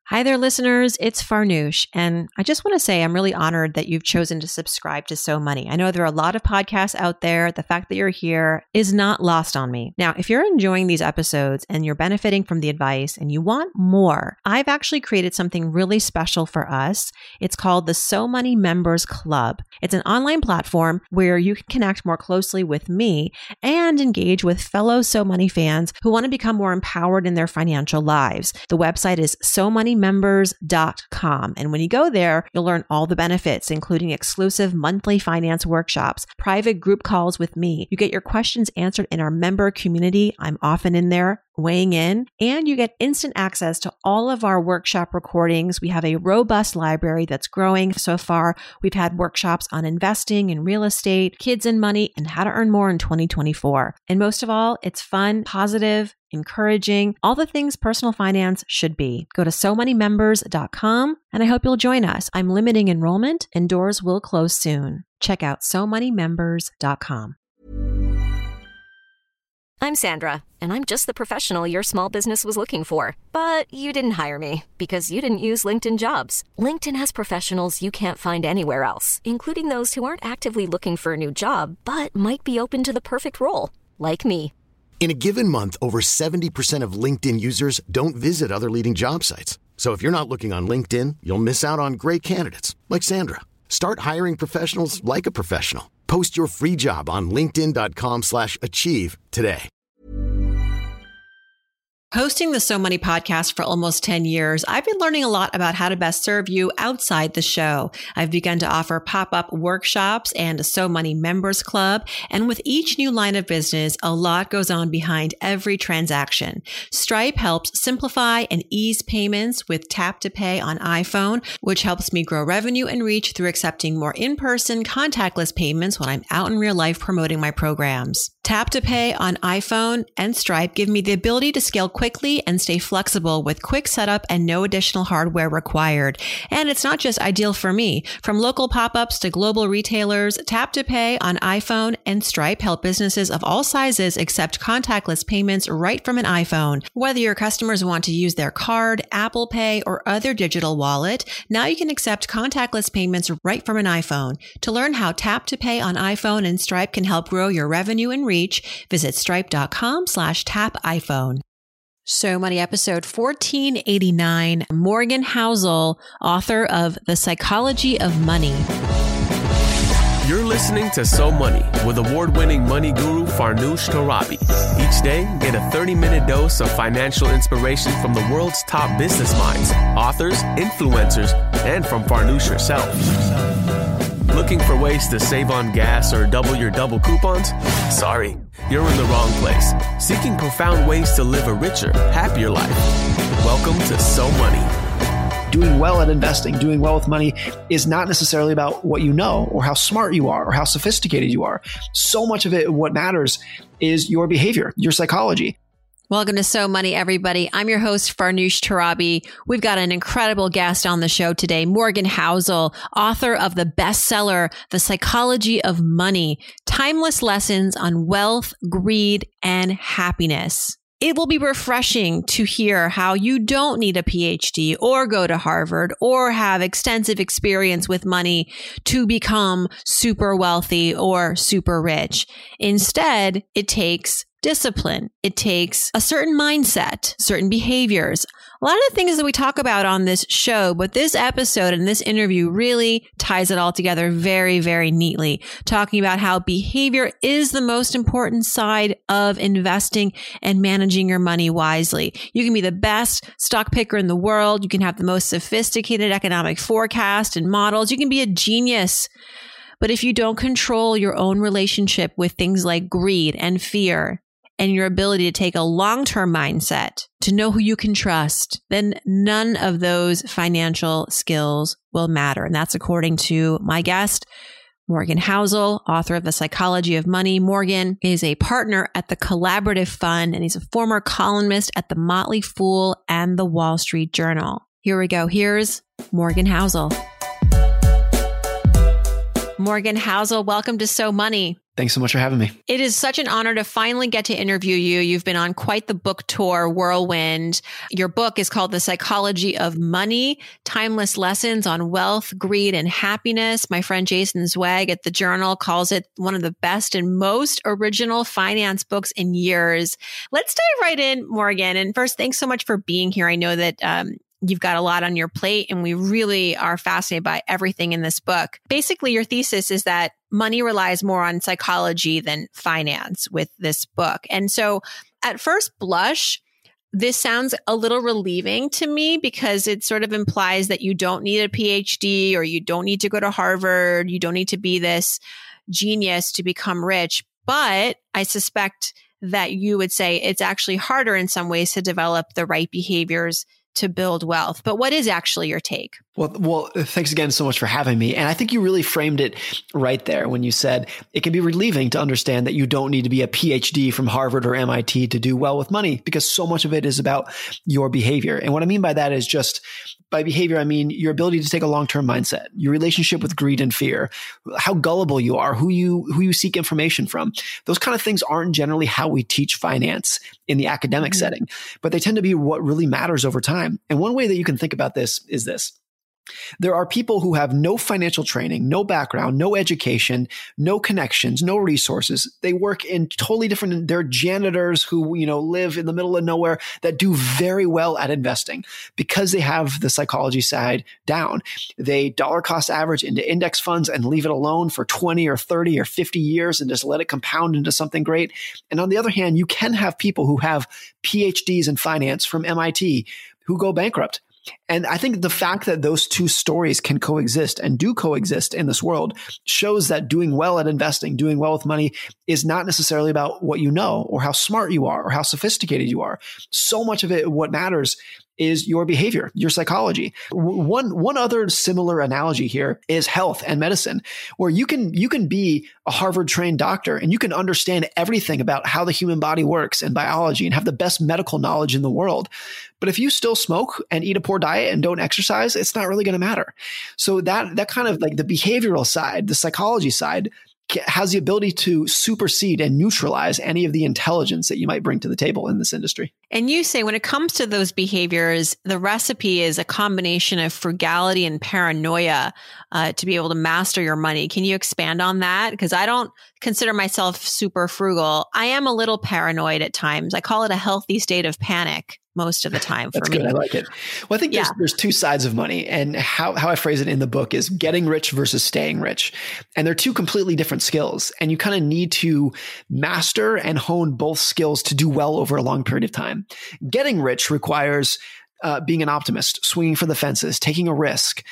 Hi there, listeners. It's Farnoosh, and I just want to say I'm really honored that you've chosen to subscribe to So Money. I know there are a lot of podcasts out there. The fact that you're here is not lost on me. Now, if you're enjoying these episodes and you're benefiting from the advice and you want more, I've actually created something really special for us. It's called the So Money Members Club. It's an online platform where you can connect more closely with me and engage with fellow So Money fans who want to become more empowered in their financial lives. The website is SoMoneyMembers.com. And when you go there, you'll learn all the benefits, including exclusive monthly finance workshops, private group calls with me. You get your questions answered in our member community. I'm often in there weighing in, and you get instant access to all of our workshop recordings. We have a robust library that's growing. So far, we've had workshops on investing in real estate, kids and money, and how to earn more in 2024. And most of all, it's fun, positive, encouraging, all the things personal finance should be. Go to SoMoneyMembers.com, and I hope you'll join us. I'm limiting enrollment, and doors will close soon. Check out SoMoneyMembers.com. I'm Sandra, and I'm just the professional your small business was looking for. But you didn't hire me because you didn't use LinkedIn Jobs. LinkedIn has professionals you can't find anywhere else, including those who aren't actively looking for a new job, but might be open to the perfect role, like me. In a given month, over 70% of LinkedIn users don't visit other leading job sites. So if you're not looking on LinkedIn, you'll miss out on great candidates like Sandra. Start hiring professionals like a professional. Post your free job on linkedin.com/achieve today. Hosting the So Money podcast for almost 10 years, I've been learning a lot about how to best serve you outside the show. I've begun to offer pop-up workshops and a So Money Members Club. And with each new line of business, a lot goes on behind every transaction. Stripe helps simplify and ease payments with Tap to Pay on iPhone, which helps me grow revenue and reach through accepting more in-person contactless payments when I'm out in real life promoting my programs. Tap to Pay on iPhone and Stripe give me the ability to scale quickly and stay flexible with quick setup and no additional hardware required. And it's not just ideal for me. From local pop-ups to global retailers, Tap to Pay on iPhone and Stripe help businesses of all sizes accept contactless payments right from an iPhone. Whether your customers want to use their card, Apple Pay, or other digital wallet, now you can accept contactless payments right from an iPhone. To learn how Tap to Pay on iPhone and Stripe can help grow your revenue and reach, visit stripe.com/tapiphone. So Money episode 1489, Morgan Housel, author of The Psychology of Money. You're listening to So Money with award-winning money guru Farnoosh Torabi. Each day, get a 30-minute dose of financial inspiration from the world's top business minds, authors, influencers, and from Farnoosh herself. Looking for ways to save on gas or double your double coupons? Sorry, you're in the wrong place. Seeking profound ways to live a richer, happier life. Welcome to So Money. Doing well at investing, doing well with money is not necessarily about what you know or how smart you are or how sophisticated you are. So much of it, what matters is your behavior, your psychology. Welcome to So Money, everybody. I'm your host, Farnoosh Torabi. We've got an incredible guest on the show today, Morgan Housel, author of the bestseller, The Psychology of Money, Timeless Lessons on Wealth, Greed, and Happiness. It will be refreshing to hear how you don't need a PhD or go to Harvard or have extensive experience with money to become super wealthy or super rich. Instead, it takes discipline. It takes a certain mindset, certain behaviors. A lot of the things that we talk about on this show, but this episode and this interview really ties it all together very, very neatly, talking about how behavior is the most important side of investing and managing your money wisely. You can be the best stock picker in the world. You can have the most sophisticated economic forecast and models. You can be a genius. But if you don't control your own relationship with things like greed and fear, and your ability to take a long-term mindset, to know who you can trust, then none of those financial skills will matter. And that's according to my guest, Morgan Housel, author of The Psychology of Money. Morgan is a partner at the Collaborative Fund, and he's a former columnist at The Motley Fool and The Wall Street Journal. Here we go. Here's Morgan Housel. Morgan Housel, welcome to So Money. Thanks so much for having me. It is such an honor to finally get to interview you. You've been on quite the book tour whirlwind. Your book is called The Psychology of Money, Timeless Lessons on Wealth, Greed, and Happiness. My friend Jason Zweig at The Journal calls it one of the best and most original finance books in years. Let's dive right in, Morgan. And first, thanks so much for being here. I know that you've got a lot on your plate, and we really are fascinated by everything in this book. Basically, your thesis is that money relies more on psychology than finance with this book. And so at first blush, this sounds a little relieving to me because it sort of implies that you don't need a PhD or you don't need to go to Harvard. You don't need to be this genius to become rich. But I suspect that you would say it's actually harder in some ways to develop the right behaviors to build wealth. But what is actually your take? Well, thanks again so much for having me. And I think you really framed it right there when you said it can be relieving to understand that you don't need to be a PhD from Harvard or MIT to do well with money, because so much of it is about your behavior. And what I mean by that is just by behavior, I mean your ability to take a long-term mindset, your relationship with greed and fear, how gullible you are, who you seek information from. Those kind of things aren't generally how we teach finance in the academic setting, but they tend to be what really matters over time. And one way that you can think about this is this. There are people who have no financial training, no background, no education, no connections, no resources. They work in totally different, they're janitors who, live in the middle of nowhere that do very well at investing because they have the psychology side down. They dollar cost average into index funds and leave it alone for 20 or 30 or 50 years and just let it compound into something great. And on the other hand, you can have people who have PhDs in finance from MIT who go bankrupt. And I think the fact that those two stories can coexist and do coexist in this world shows that doing well at investing, doing well with money is not necessarily about what you know or how smart you are or how sophisticated you are. So much of it, what matters is your behavior, your psychology. One other similar analogy here is health and medicine, where you can be a Harvard trained doctor and you can understand everything about how the human body works and biology and have the best medical knowledge in the world. But if you still smoke and eat a poor diet and don't exercise, it's not really going to matter. So that kind of like the behavioral side, the psychology side, has the ability to supersede and neutralize any of the intelligence that you might bring to the table in this industry. And you say when it comes to those behaviors, the recipe is a combination of frugality and paranoia to be able to master your money. Can you expand on that? Because I don't consider myself super frugal. I am a little paranoid at times. I call it a healthy state of panic most of the time for That's me. Good. I like it. Well, I think there's two sides of money, and how I phrase it in the book is getting rich versus staying rich. And they're two completely different skills. And you kind of need to master and hone both skills to do well over a long period of time. Getting rich requires being an optimist, swinging for the fences, taking a risk,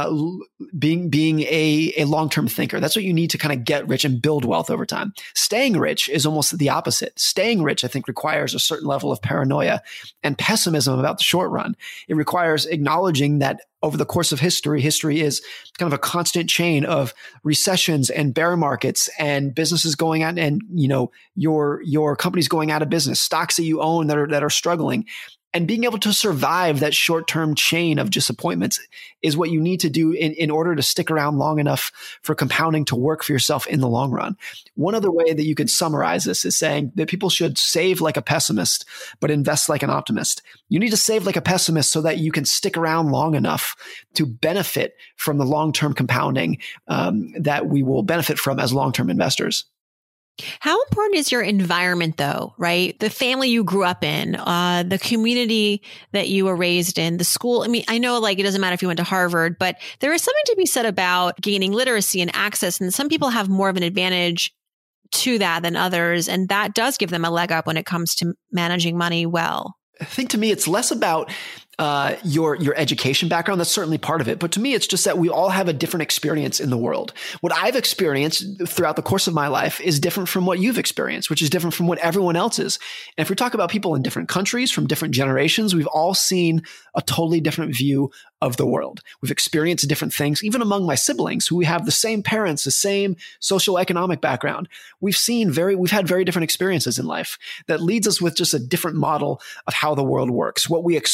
being a long-term thinker. That's what you need to kind of get rich and build wealth over time. Staying rich is almost the opposite. Staying rich, I think, requires a certain level of paranoia and pessimism about the short run. It requires acknowledging that over the course of history is kind of a constant chain of recessions and bear markets and businesses going out and, your company's going out of business, stocks that you own that are struggling. And being able to survive that short-term chain of disappointments is what you need to do in order to stick around long enough for compounding to work for yourself in the long run. One other way that you could summarize this is saying that people should save like a pessimist, but invest like an optimist. You need to save like a pessimist so that you can stick around long enough to benefit from the long-term compounding that we will benefit from as long-term investors. How important is your environment though, right? The family you grew up in, the community that you were raised in, the school. I mean, I know like it doesn't matter if you went to Harvard, but there is something to be said about gaining literacy and access. And some people have more of an advantage to that than others. And that does give them a leg up when it comes to managing money well. I think to me, it's less about your education background. That's certainly part of it. But to me, it's just that we all have a different experience in the world. What I've experienced throughout the course of my life is different from what you've experienced, which is different from what everyone else is. And if we talk about people in different countries, from different generations, we've all seen a totally different view of the world. We've experienced different things, even among my siblings who have the same parents, the same social economic background. We've had very different experiences in life that leads us with just a different model of how the world works, what we expect from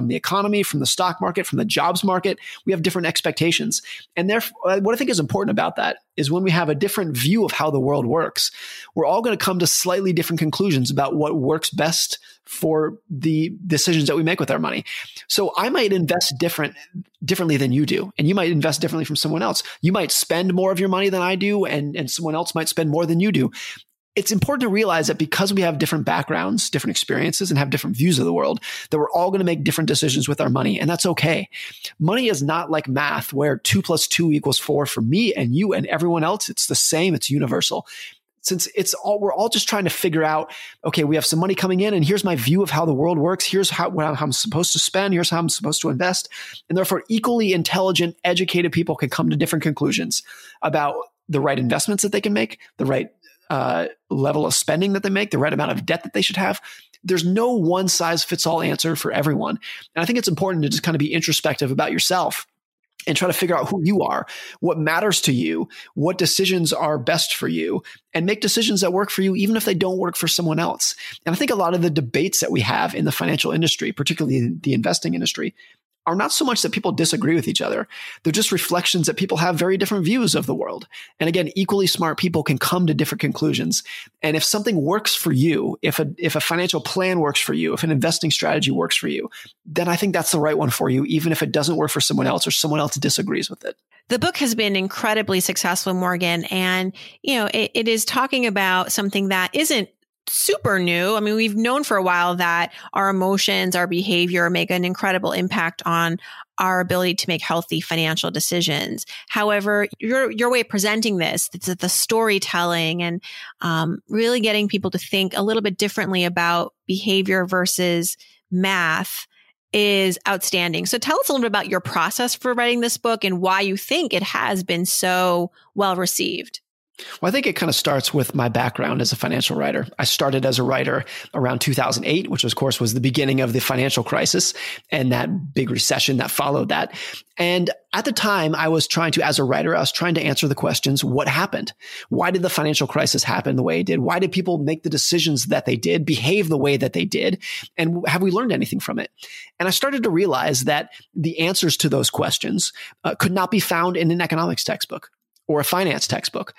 from the economy, from the stock market, from the jobs market. We have different expectations. And therefore, what I think is important about that is when we have a different view of how the world works, we're all going to come to slightly different conclusions about what works best for the decisions that we make with our money. So I might invest differently than you do, and you might invest differently from someone else. You might spend more of your money than I do, and someone else might spend more than you do. It's important to realize that because we have different backgrounds, different experiences, and have different views of the world, that we're all going to make different decisions with our money. And that's okay. Money is not like math where 2 + 2 = 4 for me and you and everyone else. It's the same. It's universal. Since we're all just trying to figure out, okay, we have some money coming in and here's my view of how the world works. Here's how I'm supposed to spend. Here's how I'm supposed to invest. And therefore, equally intelligent, educated people can come to different conclusions about the right investments that they can make, the right level of spending that they make, the right amount of debt that they should have. There's no one size fits all answer for everyone. And I think it's important to just kind of be introspective about yourself and try to figure out who you are, what matters to you, what decisions are best for you, and make decisions that work for you, even if they don't work for someone else. And I think a lot of the debates that we have in the financial industry, particularly the investing industry, are not so much that people disagree with each other. They're just reflections that people have very different views of the world. And again, equally smart people can come to different conclusions. And if something works for you, if a financial plan works for you, if an investing strategy works for you, then I think that's the right one for you, even if it doesn't work for someone else or someone else disagrees with it. The book has been incredibly successful, Morgan. And, it is talking about something that isn't super new. I mean, we've known for a while that our emotions, our behavior make an incredible impact on our ability to make healthy financial decisions. However, your way of presenting this, the storytelling and really getting people to think a little bit differently about behavior versus math is outstanding. So tell us a little bit about your process for writing this book and why you think it has been so well received. Well, I think it kind of starts with my background as a financial writer. I started as a writer around 2008, which of course was the beginning of the financial crisis and that big recession that followed that. And at the time as a writer, I was trying to answer the questions, what happened? Why did the financial crisis happen the way it did? Why did people make the decisions that they did, behave the way that they did? And have we learned anything from it? And I started to realize that the answers to those questions could not be found in an economics textbook or a finance textbook.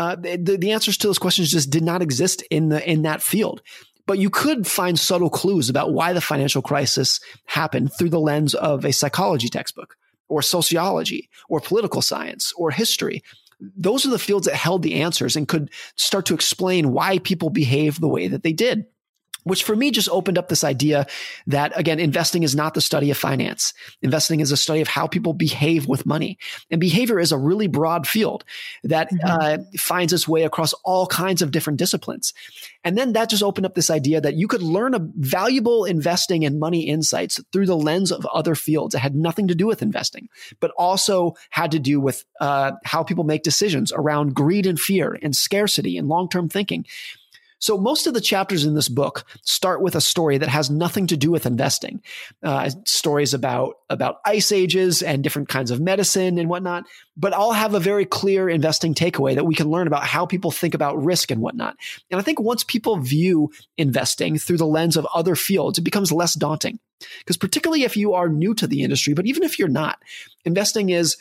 The answers to those questions just did not exist in that field. But you could find subtle clues about why the financial crisis happened through the lens of a psychology textbook or sociology or political science or history. Those are the fields that held the answers and could start to explain why people behave the way that they did. Which for me just opened up this idea that, again, investing is not the study of finance. Investing is a study of how people behave with money. And behavior is a really broad field that finds its way across all kinds of different disciplines. And then that just opened up this idea that you could learn valuable investing and money insights through the lens of other fields that had nothing to do with investing, but also had to do with how people make decisions around greed and fear and scarcity and long-term thinking. So most of the chapters in this book start with a story that has nothing to do with investing. Stories about ice ages and different kinds of medicine and whatnot, but all have a very clear investing takeaway that we can learn about how people think about risk and whatnot. And I think once people view investing through the lens of other fields, it becomes less daunting. Because particularly if you are new to the industry, but even if you're not, investing is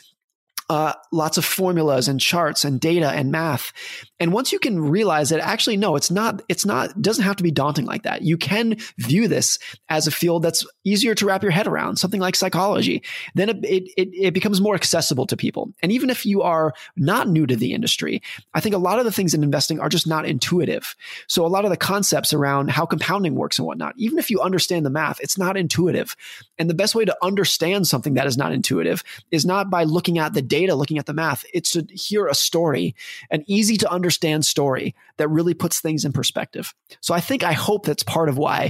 lots of formulas and charts and data and math. And once you can realize that actually, no, it doesn't have to be daunting like that. You can view this as a field that's easier to wrap your head around, something like psychology. Then it becomes more accessible to people. And even if you are not new to the industry, I think a lot of the things in investing are just not intuitive. So a lot of the concepts around how compounding works and whatnot, even if you understand the math, it's not intuitive. And the best way to understand something that is not intuitive is not by looking at the data, looking at the math. It's to hear a story, an easy to understand story that really puts things in perspective. So I hope that's part of why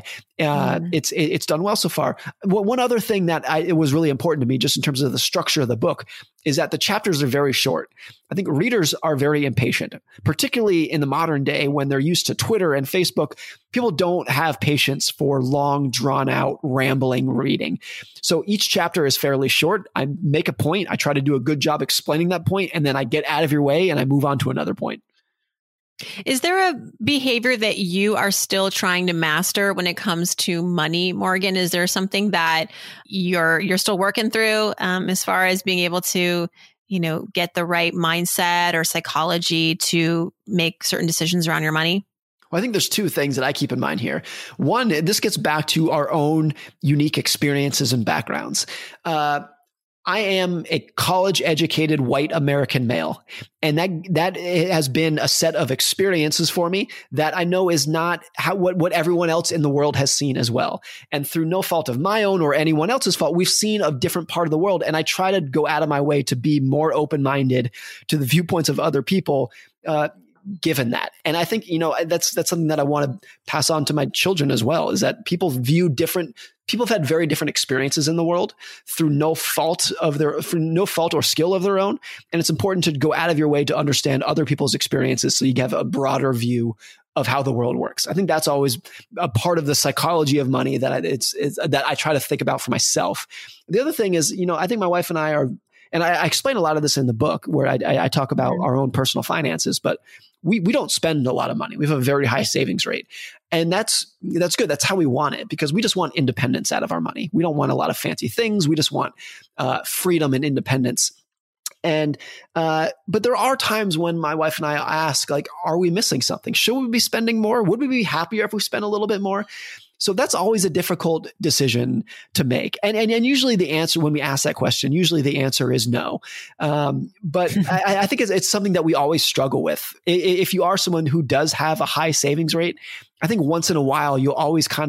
it's done well so far. One other thing that it was really important to me, just in terms of the structure of the book, is that the chapters are very short. I think readers are very impatient, particularly in the modern day when they're used to Twitter and Facebook. People don't have patience for long, drawn out, rambling reading. So each chapter is fairly short. I make a point. I try to do a good job explaining that point, and then I get out of your way and I move on to another point. Is there a behavior that you are still trying to master when it comes to money, Morgan? Is there something that you're still working through as far as being able to, get the right mindset or psychology to make certain decisions around your money? Well, I think there's two things that I keep in mind here. One, this gets back to our own unique experiences and backgrounds. I am a college-educated white American male, and that has been a set of experiences for me that I know is not what everyone else in the world has seen as well. And through no fault of my own or anyone else's fault, we've seen a different part of the world, and I try to go out of my way to be more open-minded to the viewpoints of other people, given that. And I think, that's something that I want to pass on to my children as well, is that people have had very different experiences in the world through no fault or skill of their own. And it's important to go out of your way to understand other people's experiences so you have a broader view of how the world works. I think that's always a part of the psychology of money that that I try to think about for myself. The other thing is, I think my wife and I are, and I explain a lot of this in the book where I talk about our own personal finances, but we don't spend a lot of money. We have a very high savings rate. And that's good. That's how we want it, because we just want independence out of our money. We don't want a lot of fancy things. We just want freedom and independence. And but there are times when my wife and I ask, like, are we missing something? Should we be spending more? Would we be happier if we spent a little bit more? So that's always a difficult decision to make. And usually the answer, when we ask that question, usually the answer is no. But I think it's something that we always struggle with. If you are someone who does have a high savings rate, I think once in a while you'll always kind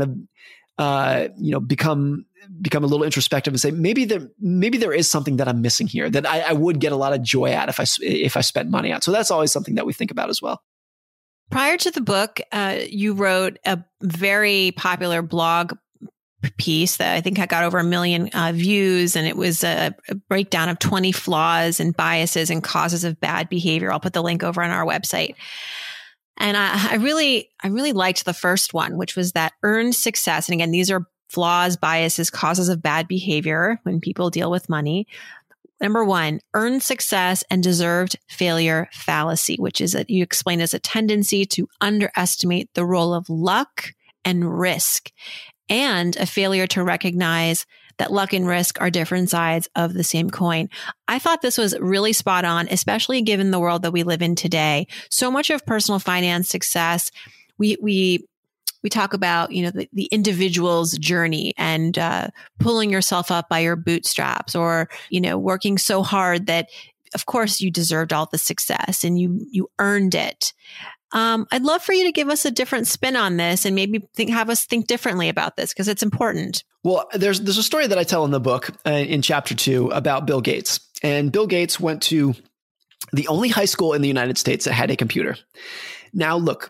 of, become a little introspective and say, maybe there is something that I'm missing here that I would get a lot of joy at if I spent money on. So that's always something that we think about as well. Prior to the book, you wrote a very popular blog piece that I think I got over 1 million views, and it was a breakdown of 20 flaws and biases and causes of bad behavior. I'll put the link over on our website. And I really liked the first one, which was that earned success. And again, these are flaws, biases, causes of bad behavior when people deal with money. Number 1, earned success and deserved failure fallacy, which is you explain as a tendency to underestimate the role of luck and risk, and a failure to recognize that luck and risk are different sides of the same coin. I thought this was really spot on, especially given the world that we live in today. So much of personal finance success, we talk about, the individual's journey and pulling yourself up by your bootstraps, or, working so hard that, of course, you deserved all the success and you earned it. I'd love for you to give us a different spin on this and maybe have us think differently about this, because it's important. Well, there's a story that I tell in the book in chapter 2 about Bill Gates. And Bill Gates went to the only high school in the United States that had a computer. Now, look,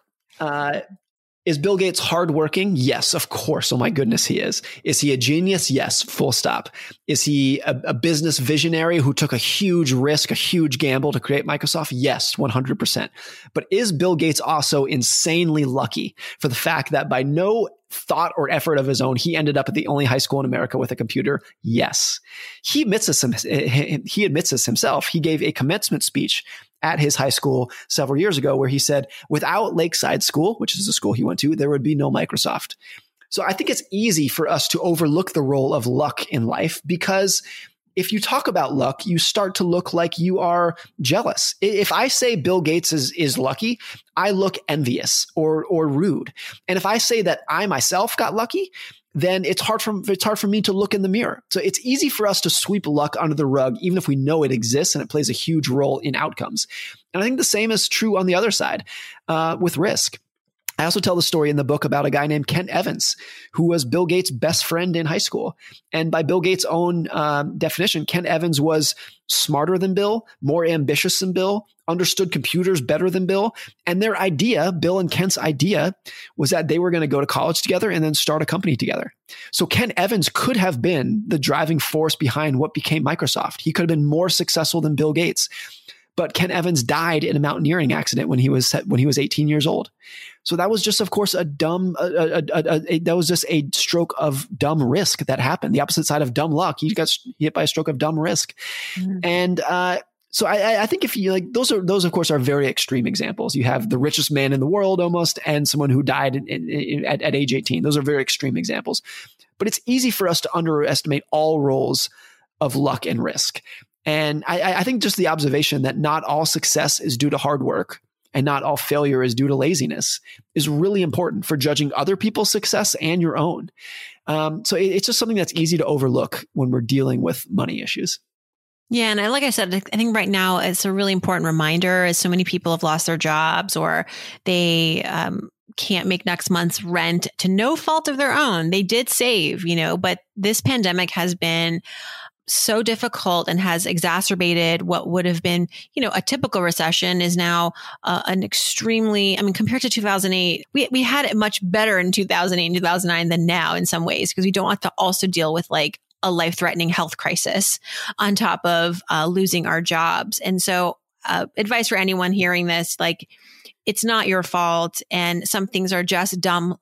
is Bill Gates hardworking? Yes, of course. Oh my goodness, he is. Is he a genius? Yes, full stop. Is he a business visionary who took a huge risk, a huge gamble to create Microsoft? Yes, 100%. But is Bill Gates also insanely lucky for the fact that by no thought or effort of his own, he ended up at the only high school in America with a computer? Yes. He admits this himself. He gave a commencement speech at his high school several years ago where he said, without Lakeside School, which is the school he went to, there would be no Microsoft. So I think it's easy for us to overlook the role of luck in life, because if you talk about luck, you start to look like you are jealous. If I say Bill Gates is lucky, I look envious or rude. And if I say that I myself got lucky, then it's hard for me to look in the mirror. So it's easy for us to sweep luck under the rug, even if we know it exists and it plays a huge role in outcomes. And I think the same is true on the other side with risk. I also tell the story in the book about a guy named Kent Evans, who was Bill Gates' best friend in high school. And by Bill Gates' own definition, Kent Evans was smarter than Bill, more ambitious than Bill, understood computers better than Bill. And their idea, Bill and Kent's idea, was that they were going to go to college together and then start a company together. So Kent Evans could have been the driving force behind what became Microsoft. He could have been more successful than Bill Gates. But Kent Evans died in a mountaineering accident when he was 18 years old. So that was just, of course, that was just a stroke of dumb risk that happened. The opposite side of dumb luck. He got hit by a stroke of dumb risk. Mm-hmm. And So I think if you like, those of course are very extreme examples. You have the richest man in the world almost, and someone who died at age 18. Those are very extreme examples. But it's easy for us to underestimate all roles of luck and risk. And I think just the observation that not all success is due to hard work and not all failure is due to laziness is really important for judging other people's success and your own. So it's just something that's easy to overlook when we're dealing with money issues. Yeah. And like I said, I think right now it's a really important reminder as so many people have lost their jobs or they can't make next month's rent to no fault of their own. They did save, but this pandemic has been so difficult and has exacerbated what would have been, a typical recession is now an extremely, compared to 2008, we had it much better in 2008 and 2009 than now in some ways, because we don't have to also deal with like a life-threatening health crisis on top of losing our jobs. And so advice for anyone hearing this, like, it's not your fault. And some things are just dumb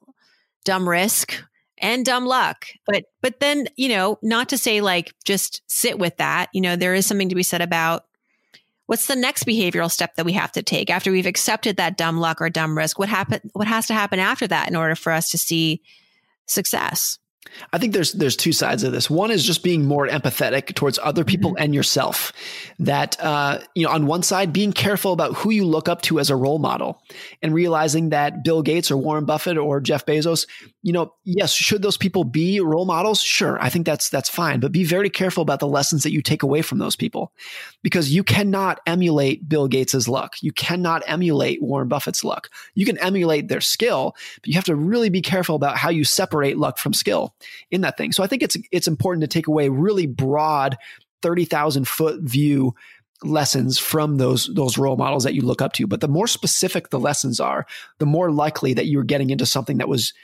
risk and dumb luck. But then, not to say like, just sit with that. There is something to be said about what's the next behavioral step that we have to take after we've accepted that dumb luck or dumb risk. What has to happen after that in order for us to see success? I think there's two sides of this. One is just being more empathetic towards other people and yourself. That, on one side, being careful about who you look up to as a role model and realizing that Bill Gates or Warren Buffett or Jeff Bezos, yes, should those people be role models? Sure. I think that's fine, but be very careful about the lessons that you take away from those people, because you cannot emulate Bill Gates's luck. You cannot emulate Warren Buffett's luck. You can emulate their skill, but you have to really be careful about how you separate luck from skill in that thing. So I think it's important to take away really broad 30,000 foot view lessons from those role models that you look up to. But the more specific the lessons are, the more likely that you're getting into something that was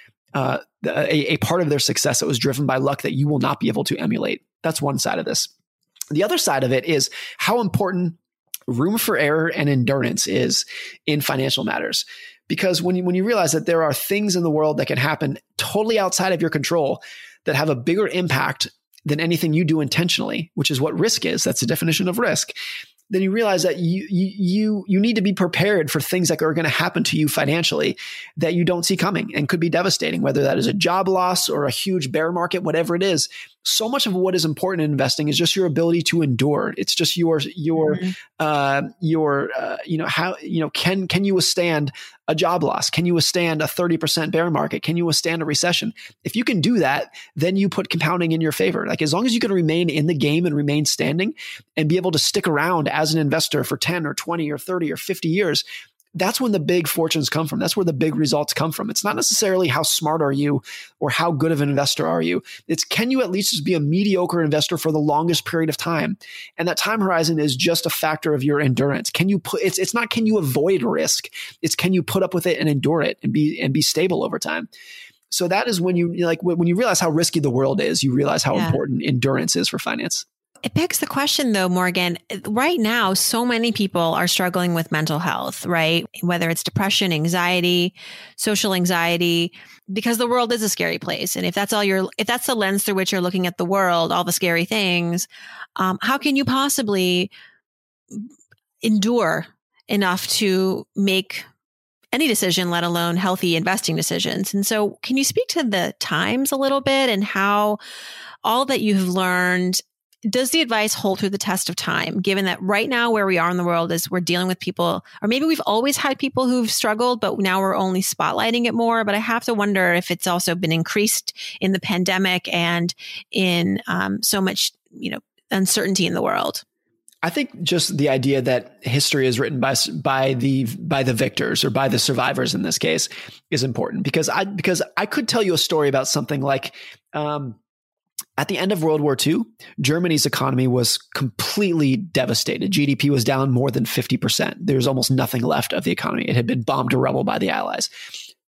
a part of their success that was driven by luck that you will not be able to emulate. That's one side of this. The other side of it is how important room for error and endurance is in financial matters. Because when you realize that there are things in the world that can happen totally outside of your control that have a bigger impact than anything you do intentionally, which is what risk is. That's the definition of risk. Then you realize that you need to be prepared for things that are going to happen to you financially that you don't see coming and could be devastating, whether that is a job loss or a huge bear market, whatever it is. So much of what is important in investing is just your ability to endure. It's just can you withstand a job loss? Can you withstand a 30% bear market? Can you withstand a recession? If you can do that, then you put compounding in your favor. Like, as long as you can remain in the game and remain standing and be able to stick around as an investor for 10 or 20 or 30 or 50 years, that's when the big fortunes come from. That's where the big results come from. It's not necessarily how smart are you or how good of an investor are you. It's, can you at least just be a mediocre investor for the longest period of time? And that time horizon is just a factor of your endurance. It's not, can you avoid risk? It's, can you put up with it and endure it and be stable over time? So that is when you realize how risky the world is, you realize how important endurance is for finance. It begs the question, though, Morgan, right now, so many people are struggling with mental health, right? Whether it's depression, anxiety, social anxiety, because the world is a scary place. And if that's the lens through which you're looking at the world, all the scary things, how can you possibly endure enough to make any decision, let alone healthy investing decisions? And so can you speak to the times a little bit and how all that you've learned, does the advice hold through the test of time, given that right now where we are in the world is we're dealing with people, or maybe we've always had people who've struggled, but now we're only spotlighting it more. But I have to wonder if it's also been increased in the pandemic and in so much, uncertainty in the world. I think just the idea that history is written by the victors, or by the survivors in this case, is important, because I could tell you a story about something like, at the end of World War II, Germany's economy was completely devastated. GDP was down more than 50%. There's almost nothing left of the economy. It had been bombed to rubble by the Allies.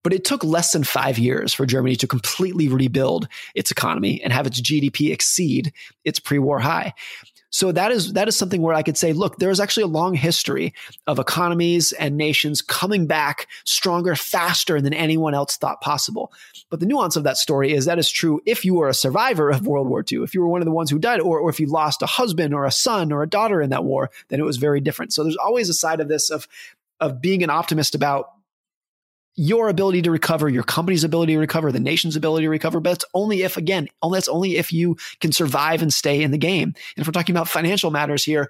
But it took less than 5 years for Germany to completely rebuild its economy and have its GDP exceed its pre-war high. So that is something where I could say, look, there's actually a long history of economies and nations coming back stronger, faster than anyone else thought possible. But the nuance of that story is that is true if you were a survivor of World War II, if you were one of the ones who died, or if you lost a husband or a son or a daughter in that war, then it was very different. So there's always a side of this of being an optimist about your ability to recover, your company's ability to recover, the nation's ability to recover. But that's only if you can survive and stay in the game. And if we're talking about financial matters here,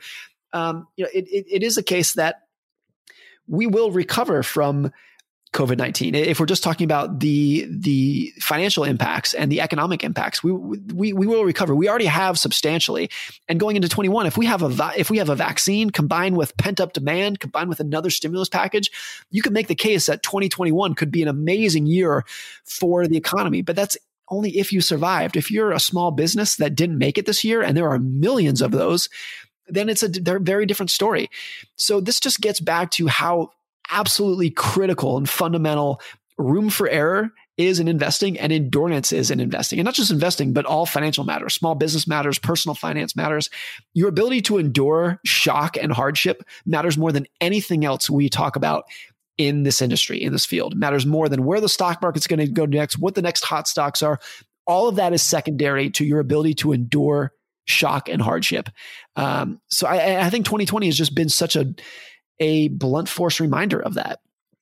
it is a case that we will recover from COVID-19. If we're just talking about the financial impacts and the economic impacts, we will recover. We already have substantially. And going into 21, if we have a vaccine combined with pent-up demand, combined with another stimulus package, you could make the case that 2021 could be an amazing year for the economy. But that's only if you survived. If you're a small business that didn't make it this year, and there are millions of those, then they're a very different story. So this just gets back to how absolutely critical and fundamental room for error is in investing, and endurance is in investing. And not just investing, but all financial matters, small business matters, personal finance matters. Your ability to endure shock and hardship matters more than anything else we talk about in this industry, in this field. It matters more than where the stock market's going to go next, what the next hot stocks are. All of that is secondary to your ability to endure shock and hardship. So I think 2020 has just been such a blunt force reminder of that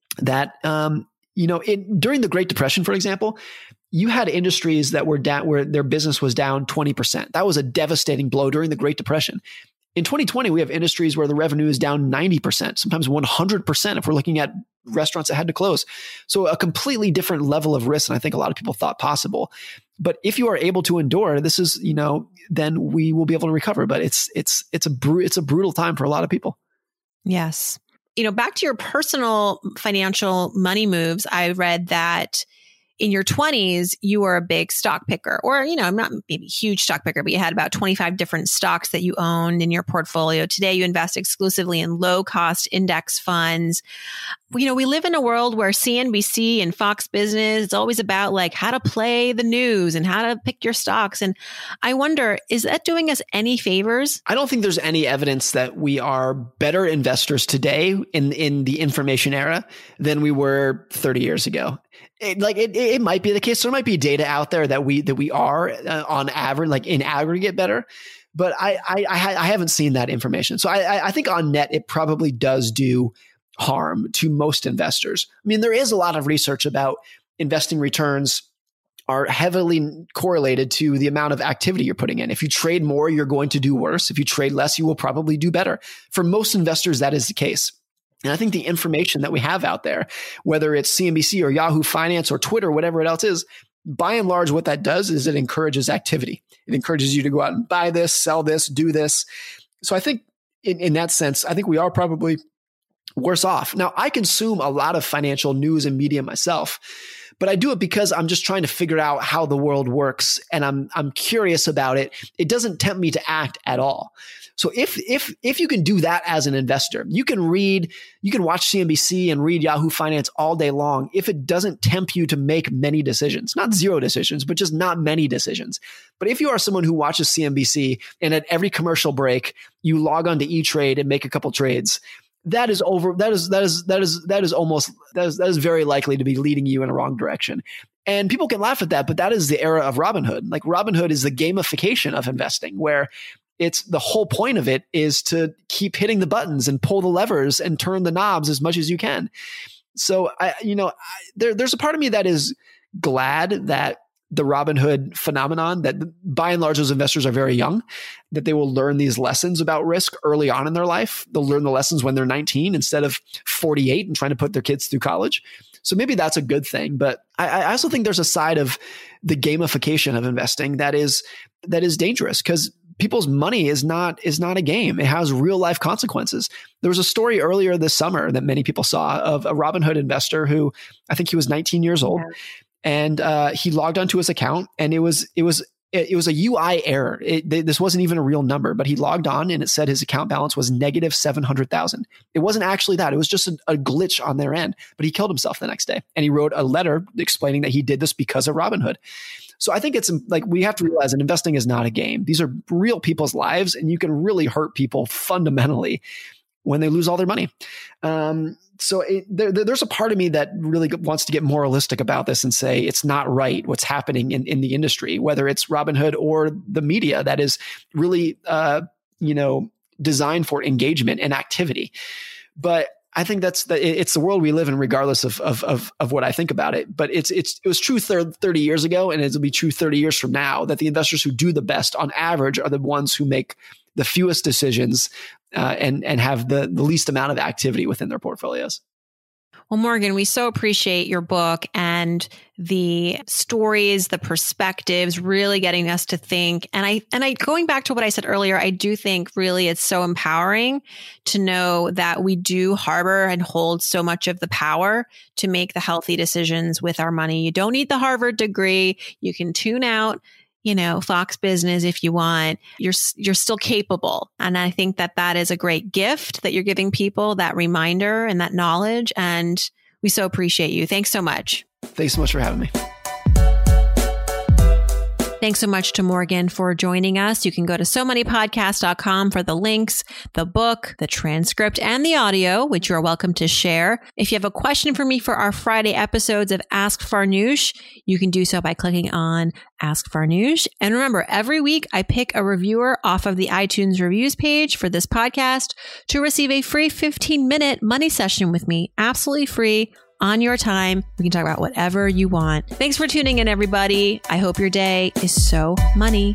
during the Great Depression, for example, you had industries that were down, where their business was down 20%. That was a devastating blow during the Great Depression. In 2020, we have industries where the revenue is down 90%, sometimes 100% if we're looking at restaurants that had to close. So a completely different level of risk than I think a lot of people thought possible. But if you are able to endure, this is, then we will be able to recover. But it's a brutal time for a lot of people. Yes. Back to your personal financial money moves, I read that in your 20s, you were a big stock picker, or, not maybe a huge stock picker, but you had about 25 different stocks that you owned in your portfolio. Today, you invest exclusively in low cost index funds. We live in a world where CNBC and Fox Business, it's always about like how to play the news and how to pick your stocks. And I wonder, is that doing us any favors? I don't think there's any evidence that we are better investors today in the information era than we were 30 years ago. It might be the case. There might be data out there that we are on average, like in aggregate, better. But I haven't seen that information. So I think on net, it probably does do harm to most investors. I mean, there is a lot of research about investing returns are heavily correlated to the amount of activity you're putting in. If you trade more, you're going to do worse. If you trade less, you will probably do better. For most investors, that is the case. And I think the information that we have out there, whether it's CNBC or Yahoo Finance or Twitter, whatever it else is, by and large, what that does is it encourages activity. It encourages you to go out and buy this, sell this, do this. So I think in that sense, I think we are probably worse off. Now, I consume a lot of financial news and media myself, but I do it because I'm just trying to figure out how the world works, and I'm curious about it. It doesn't tempt me to act at all. So if you can do that as an investor, you can watch CNBC and read Yahoo Finance all day long. If it doesn't tempt you to make many decisions, not zero decisions, but just not many decisions. But if you are someone who watches CNBC and at every commercial break, you log on to E-Trade and make a couple trades, that is very likely to be leading you in a wrong direction. And people can laugh at that, but that is the era of Robinhood. Like Robinhood is the gamification of investing, where it's the whole point of it is to keep hitting the buttons and pull the levers and turn the knobs as much as you can. So there's a part of me that is glad that the Robinhood phenomenon, that by and large, those investors are very young, that they will learn these lessons about risk early on in their life. They'll learn the lessons when they're 19 instead of 48 and trying to put their kids through college. So maybe that's a good thing. But I also think there's a side of the gamification of investing that is dangerous, because people's money is not a game. It has real life consequences. There was a story earlier this summer that many people saw of a Robinhood investor who, I think he was 19 years old. Yeah. And he logged onto his account, and it was it was a UI error. This wasn't even a real number, but he logged on and it said his account balance was negative 700,000. It wasn't actually that. It was just a glitch on their end, but he killed himself the next day. And he wrote a letter explaining that he did this because of Robinhood. So I think it's like, we have to realize that investing is not a game. These are real people's lives, and you can really hurt people fundamentally when they lose all their money. So there's a part of me that really wants to get moralistic about this and say it's not right what's happening in the industry, whether it's Robinhood or the media that is really, designed for engagement and activity. But I think it's the world we live in, regardless of what I think about it. But it was true 30 years ago, and it'll be true 30 years from now, that the investors who do the best on average are the ones who make the fewest decisions and have the least amount of activity within their portfolios. Well, Morgan, we so appreciate your book and the stories, the perspectives, really getting us to think. And I going back to what I said earlier, I do think really it's so empowering to know that we do harbor and hold so much of the power to make the healthy decisions with our money. You don't need the Harvard degree. You can tune out Fox Business if you want. You're still capable. And I think that is a great gift that you're giving people, that reminder and that knowledge. And we so appreciate you. Thanks so much. Thanks so much for having me. Thanks so much to Morgan for joining us. You can go to SoMoneyPodcast.com for the links, the book, the transcript, and the audio, which you're welcome to share. If you have a question for me for our Friday episodes of Ask Farnoosh, you can do so by clicking on Ask Farnoosh. And remember, every week I pick a reviewer off of the iTunes reviews page for this podcast to receive a free 15-minute money session with me, absolutely free, on your time. We can talk about whatever you want. Thanks for tuning in, everybody. I hope your day is so money.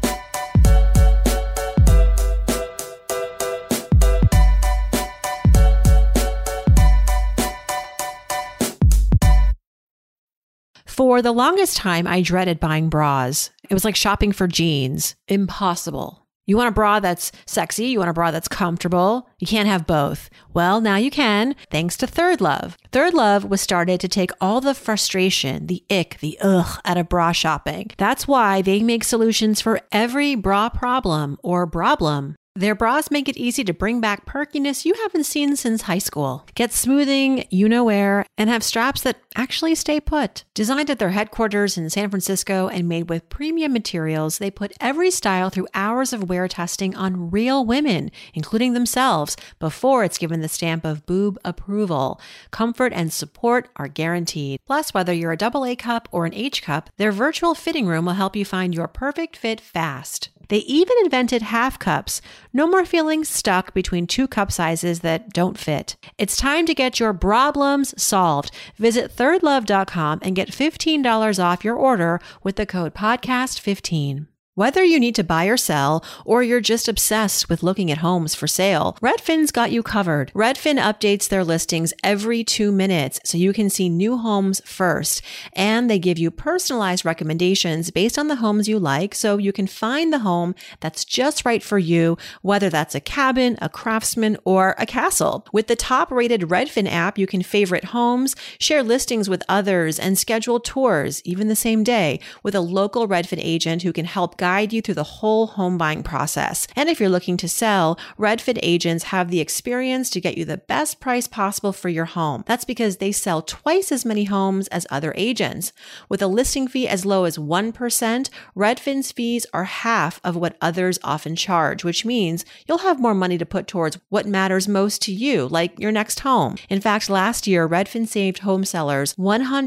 For the longest time, I dreaded buying bras. It was like shopping for jeans. Impossible. You want a bra that's sexy. You want a bra that's comfortable. You can't have both. Well, now you can, thanks to Third Love. Third Love was started to take all the frustration, the ick, the ugh out of bra shopping. That's why they make solutions for every bra problem or problem. Their bras make it easy to bring back perkiness you haven't seen since high school. Get smoothing, you-know-where, and have straps that actually stay put. Designed at their headquarters in San Francisco and made with premium materials, they put every style through hours of wear testing on real women, including themselves, before it's given the stamp of boob approval. Comfort and support are guaranteed. Plus, whether you're a AA cup or an H cup, their virtual fitting room will help you find your perfect fit fast. They even invented half cups. No more feeling stuck between two cup sizes that don't fit. It's time to get your problems solved. Visit thirdlove.com and get $15 off your order with the code podcast15. Whether you need to buy or sell, or you're just obsessed with looking at homes for sale, Redfin's got you covered. Redfin updates their listings every 2 minutes so you can see new homes first. And they give you personalized recommendations based on the homes you like so you can find the home that's just right for you, whether that's a cabin, a craftsman, or a castle. With the top-rated Redfin app, you can favorite homes, share listings with others, and schedule tours, even the same day, with a local Redfin agent who can help guide you through the whole home buying process. And if you're looking to sell, Redfin agents have the experience to get you the best price possible for your home. That's because they sell twice as many homes as other agents. With a listing fee as low as 1%, Redfin's fees are half of what others often charge, which means you'll have more money to put towards what matters most to you, like your next home. In fact, last year, Redfin saved home sellers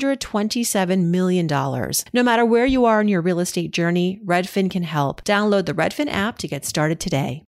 $127 million. No matter where you are in your real estate journey, Redfin can help. Download the Redfin app to get started today.